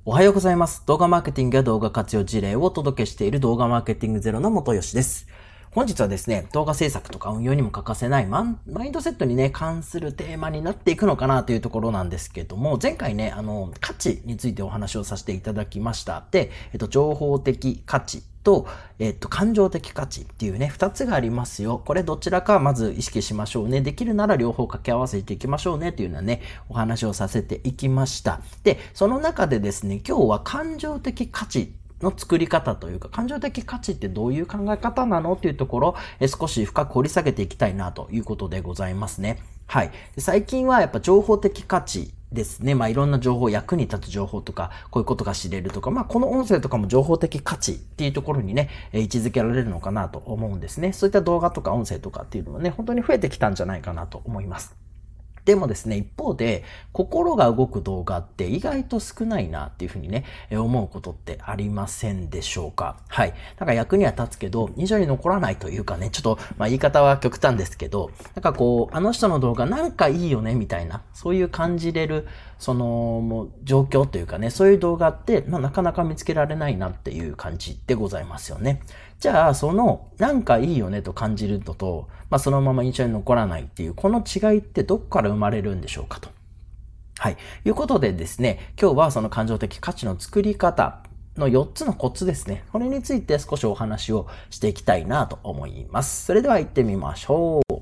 おはようございます。動画マーケティングや動画活用事例をお届けしている動画マーケティングゼロの元吉です。本日はですね、動画制作とか運用にも欠かせないマインドセットにね、関するテーマになっていくのかなというところなんですけども、前回ね、価値についてお話をさせていただきました。で、情報的価値と、感情的価値っていうね、二つがありますよ。これどちらかまず意識しましょうね。できるなら両方掛け合わせていきましょうねというようなね、お話をさせていきました。で、その中でですね、今日は感情的価値の作り方というか、感情的価値ってどういう考え方なのっていうところ、少し深く掘り下げていきたいなということでございますね。はい。最近はやっぱ情報的価値ですね。いろんな情報、役に立つ情報とか、こういうことが知れるとか、この音声とかも情報的価値っていうところにね、位置づけられるのかなと思うんですね。そういった動画とか音声とかっていうのもね、本当に増えてきたんじゃないかなと思います。でもですね、一方で、心が動く動画って意外と少ないなっていうふうにね、思うことってありませんでしょうか。はい。なんか役には立つけど、印象に残らないというかね、ちょっと、言い方は極端ですけど、なんかこう、あの人の動画なんかいいよね、みたいな、そういう感じれる、もう状況というかね、そういう動画って、なかなか見つけられないなっていう感じでございますよね。じゃあ、なんかいいよねと感じるのと、そのまま印象に残らないっていう、この違いってどっから生まれるんでしょうかと。はい。いうことでですね、今日はその感情的価値の作り方の4つのコツですね。これについて少しお話をしていきたいなと思います。それでは行ってみましょう。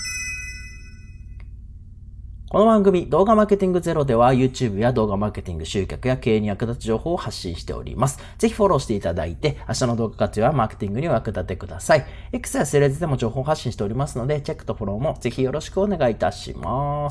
この番組、動画マーケティングゼロでは YouTube や動画マーケティング集客や経営に役立つ情報を発信しております。ぜひフォローしていただいて、明日の動画活用やマーケティングにお役立てください。X やスレッズでも情報発信しておりますので、チェックとフォローもぜひよろしくお願いいたします。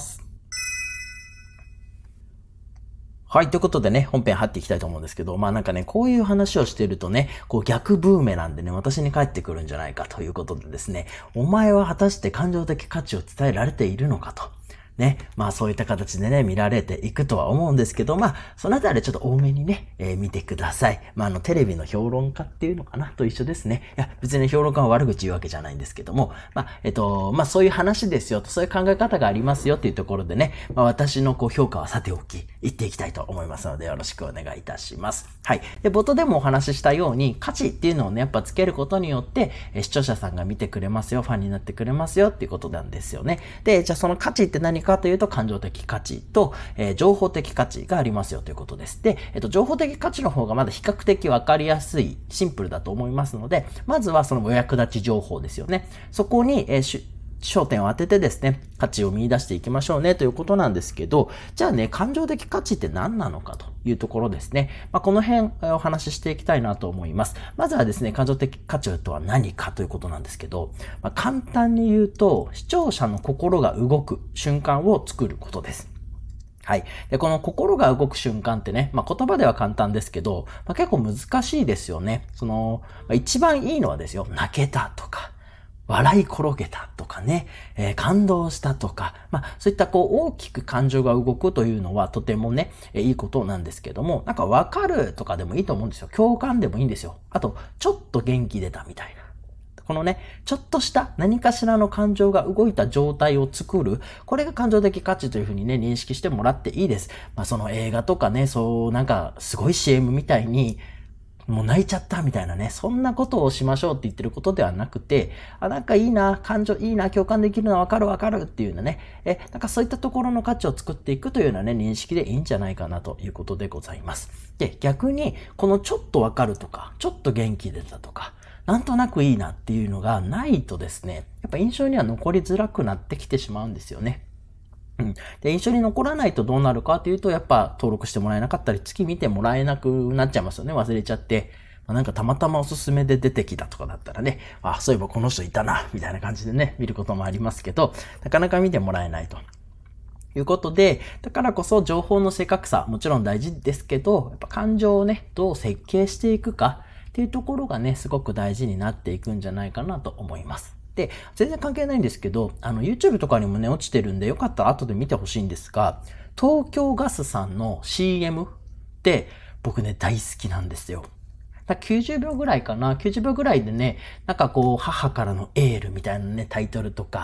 はい。ということでね、本編入っていきたいと思うんですけど、なんかね、こういう話をしているとね、こう逆ブーメランでね、私に返ってくるんじゃないかということでですね、お前は果たして感情的価値を伝えられているのかと。ね。そういった形でね、見られていくとは思うんですけど、そのあたりちょっと多めにね、見てください。テレビの評論家っていうのかなと一緒ですね。いや、別に評論家は悪口言うわけじゃないんですけども、そういう話ですよと、そういう考え方がありますよっていうところでね、私のこう評価はさておき、言っていきたいと思いますので、よろしくお願いいたします。はい。で、冒頭でもお話ししたように、価値っていうのをね、やっぱつけることによって、視聴者さんが見てくれますよ、ファンになってくれますよっていうことなんですよね。で、じゃあその価値って何かというと、感情的価値と、情報的価値がありますよということです。で、情報的価値の方がまだ比較的わかりやすい、シンプルだと思いますので、まずはそのお役立ち情報ですよね。そこに、焦点を当ててですね、価値を見出していきましょうねということなんですけど、じゃあね、感情的価値って何なのかというところですね。この辺お話ししていきたいなと思います。まずはですね、感情的価値とは何かということなんですけど、簡単に言うと、視聴者の心が動く瞬間を作ることです。はい。で、この心が動く瞬間ってね、言葉では簡単ですけど、結構難しいですよね。一番いいのはですよ、泣けたとか、笑い転げたとかね、感動したとか、そういった大きく感情が動くというのはとてもね、いいことなんですけども、なんかわかるとかでもいいと思うんですよ。共感でもいいんですよ。あと、ちょっと元気出たみたいな。このね、ちょっとした何かしらの感情が動いた状態を作る。これが感情的価値というふうにね、認識してもらっていいです。その映画とかね、なんかすごい CM みたいに、もう泣いちゃったみたいなね、そんなことをしましょうって言ってることではなくて、なんかいいな、感情いいな、共感できるのわかるっていうね、なんかそういったところの価値を作っていくというようなね、認識でいいんじゃないかなということでございます。で、逆に、このちょっとわかるとか、ちょっと元気出たとか、なんとなくいいなっていうのがないとですね、やっぱ印象には残りづらくなってきてしまうんですよね。で、印象に残らないとどうなるかというと、やっぱ登録してもらえなかったり、月見てもらえなくなっちゃいますよね。忘れちゃって。なんかたまたまおすすめで出てきたとかだったらね、そういえばこの人いたな、みたいな感じでね、見ることもありますけど、なかなか見てもらえないと。いうことで、だからこそ情報の正確さ、もちろん大事ですけど、やっぱ感情をね、どう設計していくかっていうところがね、すごく大事になっていくんじゃないかなと思います。で、全然関係ないんですけど、YouTube とかにもね、落ちてるんで、よかったら後で見てほしいんですが、東京ガスさんの CM って僕ね、大好きなんですよ。90秒ぐらいかな、90秒ぐらいでね、なんかこう、母からのエールみたいなね、タイトルとか、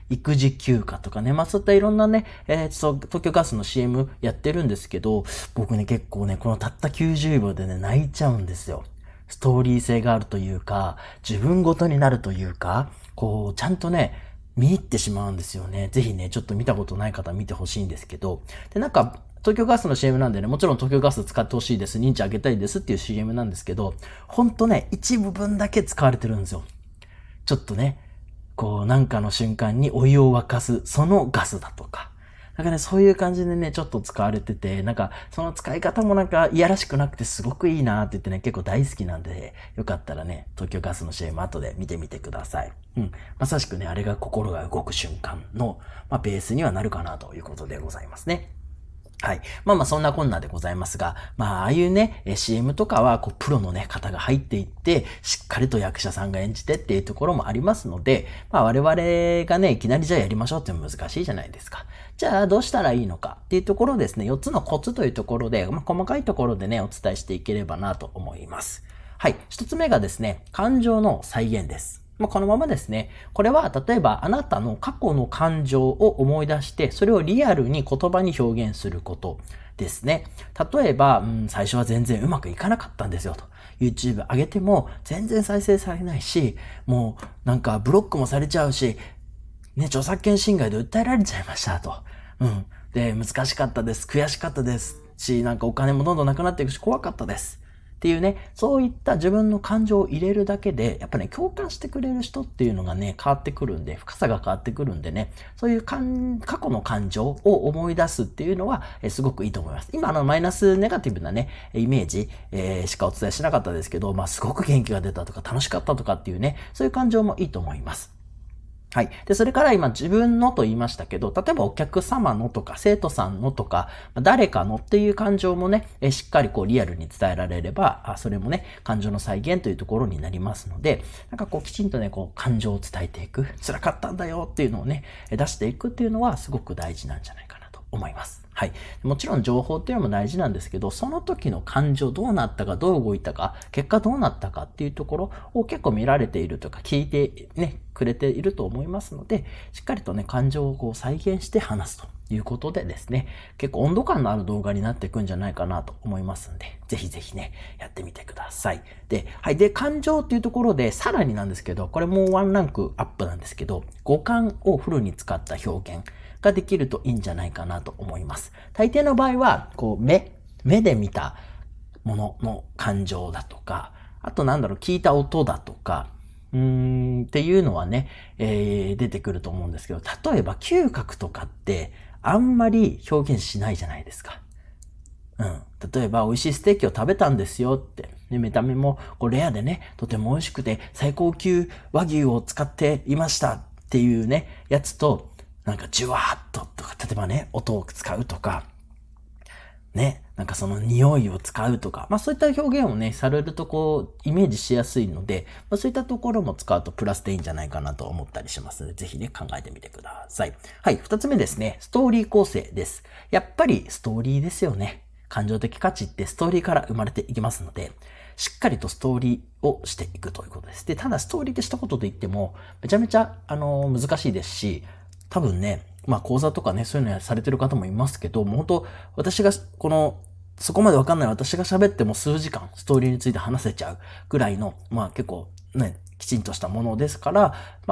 育児休暇とかね、そういったいろんなね、東京ガスの CM やってるんですけど、僕ね、結構ね、このたった90秒でね、泣いちゃうんですよ。ストーリー性があるというか、自分ごとになるというか、ちゃんとね、見入ってしまうんですよね。ぜひね、ちょっと見たことない方は見てほしいんですけど、で、東京ガスの CM なんでね、もちろん東京ガス使ってほしいです、認知あげたいですっていう CM なんですけど、ほんとね、一部分だけ使われてるんですよ。ちょっとね、なんかの瞬間にお湯を沸かす、そのガスだとか。そういう感じでね、ちょっと使われてて、その使い方もいやらしくなくてすごくいいなって言ってね、結構大好きなんで、よかったらね、東京ガスの CM 後で見てみてください。まさしくね、あれが心が動く瞬間の、ベースにはなるかなということでございますね。はい。そんなこんなでございますが、ああいうね、CM とかは、プロのね、方が入っていって、しっかりと役者さんが演じてっていうところもありますので、我々がね、いきなりじゃあやりましょうって難しいじゃないですか。じゃあ、どうしたらいいのかっていうところをですね、4つのコツというところで、細かいところでね、お伝えしていければなと思います。はい。1つ目がですね、感情の再現です。このままですね。これは、例えば、あなたの過去の感情を思い出して、それをリアルに言葉に表現することですね。例えば、最初は全然うまくいかなかったんですよと。YouTube 上げても全然再生されないし、もうブロックもされちゃうし、ね、著作権侵害で訴えられちゃいましたと。で、難しかったです。悔しかったですし、お金もどんどんなくなっていくし、怖かったです。っていうね、そういった自分の感情を入れるだけで、やっぱね、共感してくれる人っていうのがね、変わってくるんで、深さが変わってくるんでね、そういう過去の感情を思い出すっていうのは、すごくいいと思います。今、マイナスネガティブなね、イメージ、しかお伝えしなかったですけど、すごく元気が出たとか楽しかったとかっていうね、そういう感情もいいと思います。はい。で、それから今自分のと言いましたけど、例えばお客様のとか生徒さんのとか、誰かのっていう感情もね、しっかりリアルに伝えられれば、それもね、感情の再現というところになりますので、きちんとね、感情を伝えていく、辛かったんだよっていうのをね、出していくっていうのはすごく大事なんじゃないかなと思います。はい。もちろん情報っていうのも大事なんですけど、その時の感情どうなったか、どう動いたか、結果どうなったかっていうところを結構見られているとか、聞いてね、くれていると思いますので、しっかりとね、感情を再現して話すということでですね、結構温度感のある動画になっていくんじゃないかなと思いますんで、ぜひぜひね、やってみてください。で、はい。で、感情っていうところで、さらになんですけど、これもうワンランクアップなんですけど、五感をフルに使った表現ができるといいんじゃないかなと思います。大抵の場合は、目で見たものの感情だとか、あと聞いた音だとか、っていうのはね、出てくると思うんですけど、例えば嗅覚とかってあんまり表現しないじゃないですか。例えば美味しいステーキを食べたんですよって。で見た目もレアでね、とても美味しくて最高級和牛を使っていましたっていうね、やつと、じゅわーっととか、例えばね、音を使うとか、ね、その匂いを使うとか、そういった表現をね、されるとイメージしやすいので、そういったところも使うとプラスでいいんじゃないかなと思ったりしますので、ぜひね、考えてみてください。はい、二つ目ですね、ストーリー構成です。やっぱりストーリーですよね。感情的価値ってストーリーから生まれていきますので、しっかりとストーリーをしていくということです。で、ただストーリーって一言で言っても、めちゃめちゃ、難しいですし、多分ね、講座とかね、そういうのされてる方もいますけど、もう本当私が、そこまでわかんない私が喋っても数時間、ストーリーについて話せちゃうぐらいの、結構ね、きちんとしたものですから、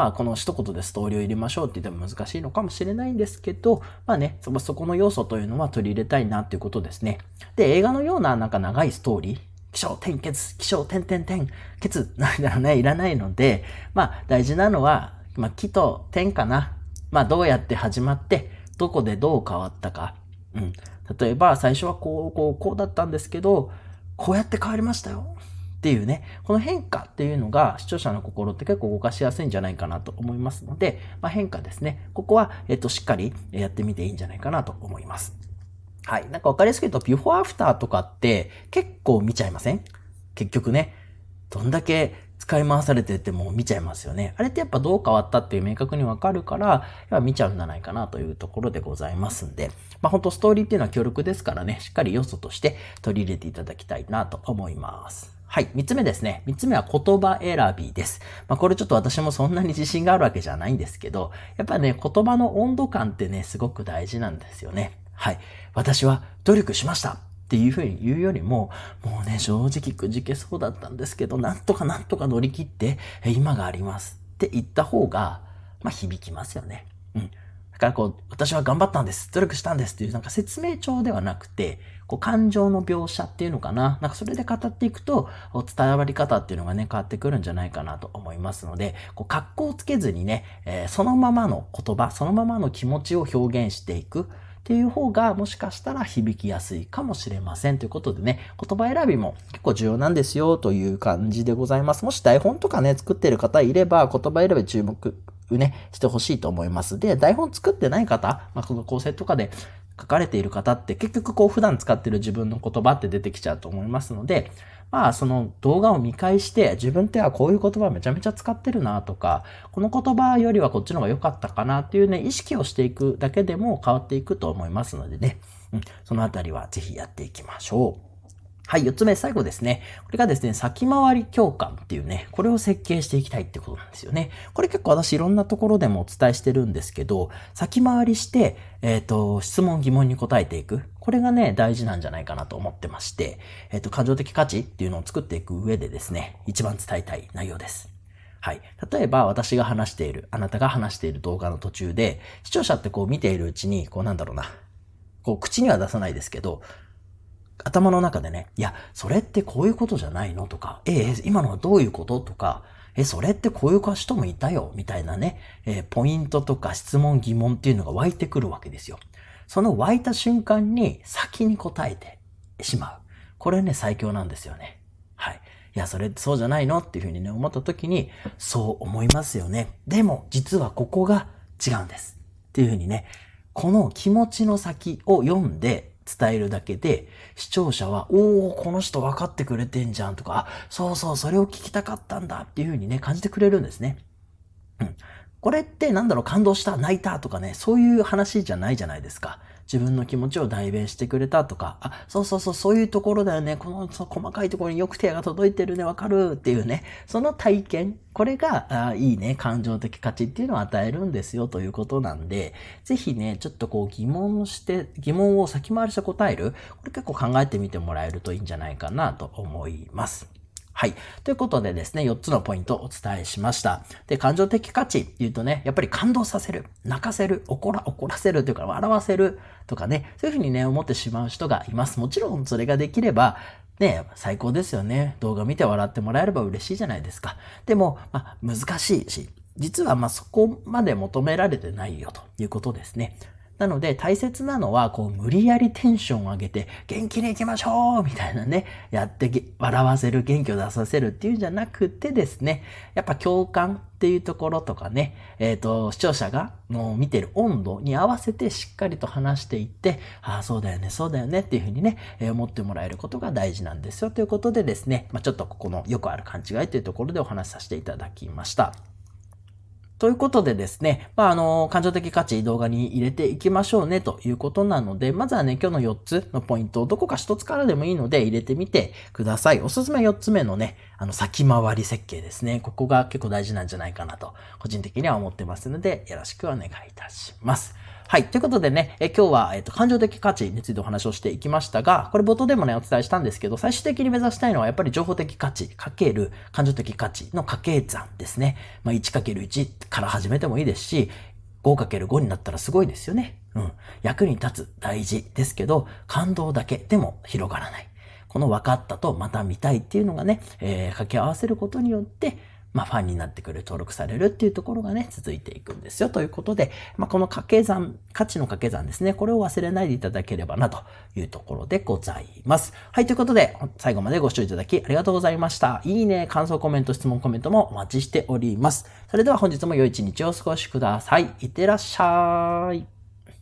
この一言でストーリーを入れましょうって言っても難しいのかもしれないんですけど、そこの要素というのは取り入れたいなっていうことですね。で、映画のような長いストーリー、起承転結、起承点々点、結なんだろうね、いらないので、大事なのは、起と点かな。どうやって始まって、どこでどう変わったか。例えば、最初はこうだったんですけど、こうやって変わりましたよ。っていうね、この変化っていうのが視聴者の心って結構動かしやすいんじゃないかなと思いますので、変化ですね。ここは、しっかりやってみていいんじゃないかなと思います。はい。わかりやすく言うと、ビフォーアフターとかって結構見ちゃいません？結局ね、どんだけ使い回されてても見ちゃいますよね。あれってやっぱどう変わったっていう明確にわかるから、やっぱ見ちゃうんじゃないかなというところでございますんで、本当ストーリーっていうのは強力ですからね、しっかり要素として取り入れていただきたいなと思います。 はい。三つ目ですね。三つ目は言葉選びです。これちょっと私もそんなに自信があるわけじゃないんですけど、やっぱね、言葉の温度感ってね、すごく大事なんですよね。はい。私は努力しましたっていうふうに言うよりも、もうね、正直くじけそうだったんですけど、なんとか乗り切って、今がありますって言った方が、響きますよね。うん。だから私は頑張ったんです、努力したんですっていう説明帳ではなくて、感情の描写っていうのかな。それで語っていくと、伝わり方っていうのがね、変わってくるんじゃないかなと思いますので、格好をつけずにね、そのままの言葉、そのままの気持ちを表現していくっていう方が、もしかしたら響きやすいかもしれません。ということでね、言葉選びも結構重要なんですよという感じでございます。もし台本とかね、作ってる方いれば、言葉選び注目ね、してほしいと思います。で、台本作ってない方、この構成とかで書かれている方って結局普段使ってる自分の言葉って出てきちゃうと思いますので、その動画を見返して自分ってはこういう言葉めちゃめちゃ使ってるなとか、この言葉よりはこっちの方が良かったかなっていうね、意識をしていくだけでも変わっていくと思いますのでね、そのあたりはぜひやっていきましょう。はい、4つ目、最後ですね。これがですね、先回り共感っていうね、これを設計していきたいってことなんですよね。これ結構私いろんなところでもお伝えしてるんですけど、先回りして、質問疑問に答えていく。これがね、大事なんじゃないかなと思ってまして、感情的価値っていうのを作っていく上でですね、一番伝えたい内容です。はい。例えば私が話している、あなたが話している動画の途中で、視聴者って見ているうちに、口には出さないですけど、頭の中でね、いや、それってこういうことじゃないのとか、今のはどういうこととか、それってこういう人もいたよ、みたいなね、ポイントとか質問疑問っていうのが湧いてくるわけですよ。その湧いた瞬間に先に答えてしまう。これね、最強なんですよね。はい。いや、それってそうじゃないのっていうふうにね、思った時に、そう思いますよね。でも、実はここが違うんです。っていうふうにね、この気持ちの先を読んで、伝えるだけで、視聴者は、この人分かってくれてんじゃんとか、そうそう、それを聞きたかったんだっていう風にね、感じてくれるんですね。これって感動した、泣いたとかね、そういう話じゃないじゃないですか。自分の気持ちを代弁してくれたとか、そういうところだよね。この細かいところによく手が届いてるね、わかるっていうね、その体験、これがいいね、感情的価値っていうのを与えるんですよということなんで、ぜひね、ちょっと疑問を先回りして答える、これ結構考えてみてもらえるといいんじゃないかなと思います。はい。ということでですね、4つのポイントをお伝えしました。で、感情的価値って言うとね、やっぱり感動させる、泣かせる、怒らせるというか、笑わせるとかね、そういうふうにね、思ってしまう人がいます。もちろんそれができれば、ね、最高ですよね。動画見て笑ってもらえれば嬉しいじゃないですか。でも、難しいし、実はそこまで求められてないよということですね。なので大切なのは無理やりテンションを上げて元気に行きましょうみたいなね、やって笑わせる、元気を出させるっていうんじゃなくてですね、やっぱ共感っていうところとかね、視聴者が見てる温度に合わせてしっかりと話していって、そうだよね、そうだよねっていうふうにね、思ってもらえることが大事なんですよということでですね、ちょっとここのよくある勘違いというところでお話しさせていただきました。ということでですね、感情的価値動画に入れていきましょうねということなので、まずはね、今日の4つのポイントをどこか1つからでもいいので入れてみてください。おすすめ4つ目のね、先回り設計ですね。ここが結構大事なんじゃないかなと、個人的には思ってますので、よろしくお願いいたします。はい。ということでね、今日は、感情的価値についてお話をしていきましたが、これ冒頭でもね、お伝えしたんですけど、最終的に目指したいのはやっぱり情報的価値×感情的価値の掛け算ですね。1×1 から始めてもいいですし、5×5 になったらすごいですよね。役に立つ大事ですけど、感動だけでも広がらない。この分かったとまた見たいっていうのがね、掛け合わせることによって、ファンになってくる、登録されるっていうところがね、続いていくんですよ。ということで、この掛け算、価値の掛け算ですね。これを忘れないでいただければなというところでございます。はい、ということで、最後までご視聴いただきありがとうございました。いいね、感想コメント、質問コメントもお待ちしております。それでは本日も良い一日をお過ごしください。いってらっしゃい。